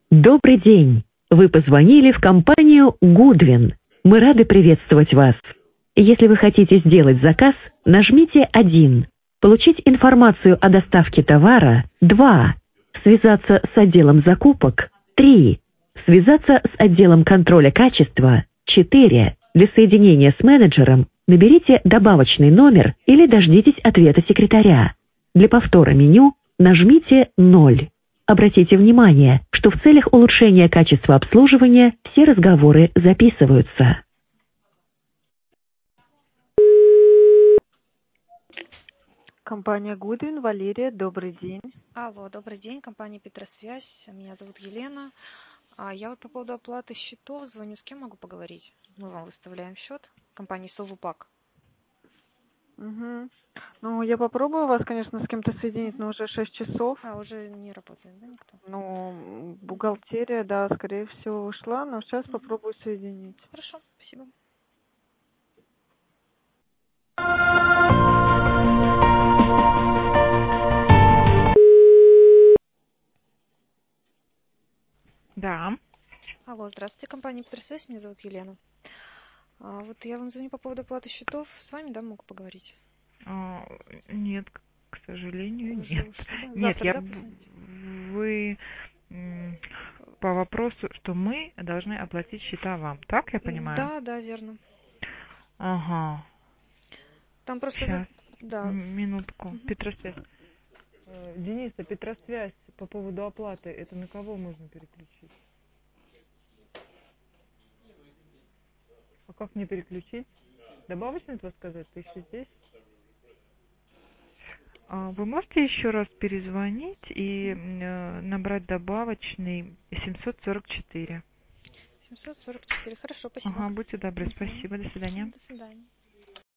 Добрый день! Вы позвонили в компанию Goodwin. Мы рады приветствовать вас. Если вы хотите сделать заказ, нажмите 1. Получить информацию о доставке товара – 2. Связаться с отделом закупок – 3. Связаться с отделом контроля качества – 4. Для соединения с менеджером наберите добавочный номер или дождитесь ответа секретаря. Для повтора меню нажмите 0. Обратите внимание, что в целях улучшения качества обслуживания все разговоры записываются. Компания Goodwin, Валерия, добрый день. Алло, добрый день, компания Петросвязь. Меня зовут Елена. Я вот по поводу оплаты счетов звоню. С кем могу поговорить? Мы вам выставляем счет. Компании Совупак. Угу. Ну, я попробую вас, конечно, с кем-то соединить, но уже 6 часов. Уже не работает, да, никто? Ну, бухгалтерия, да, скорее всего, ушла, но сейчас попробую соединить. Хорошо, спасибо. Да. Алло, здравствуйте, компания Петросвязь. Меня зовут Елена. Вот я вам звоню по поводу оплаты счетов. С вами, да, могу поговорить? Нет, к сожалению, Уже нет. ушли, да? Нет, Завтра, да, позвоните? Вы по вопросу, что мы должны оплатить счета вам, так я понимаю? Да, верно. Ага. Там просто... Сейчас, Да. минутку. Петросвязь. Дениса, Петросвязь по поводу оплаты, это на кого можно переключить? А как мне переключить? Добавочный это сказать? Ты еще здесь? Вы можете еще раз перезвонить и набрать добавочный 744? 744. Хорошо, спасибо. Ага, будьте добры, спасибо, до свидания. До свидания.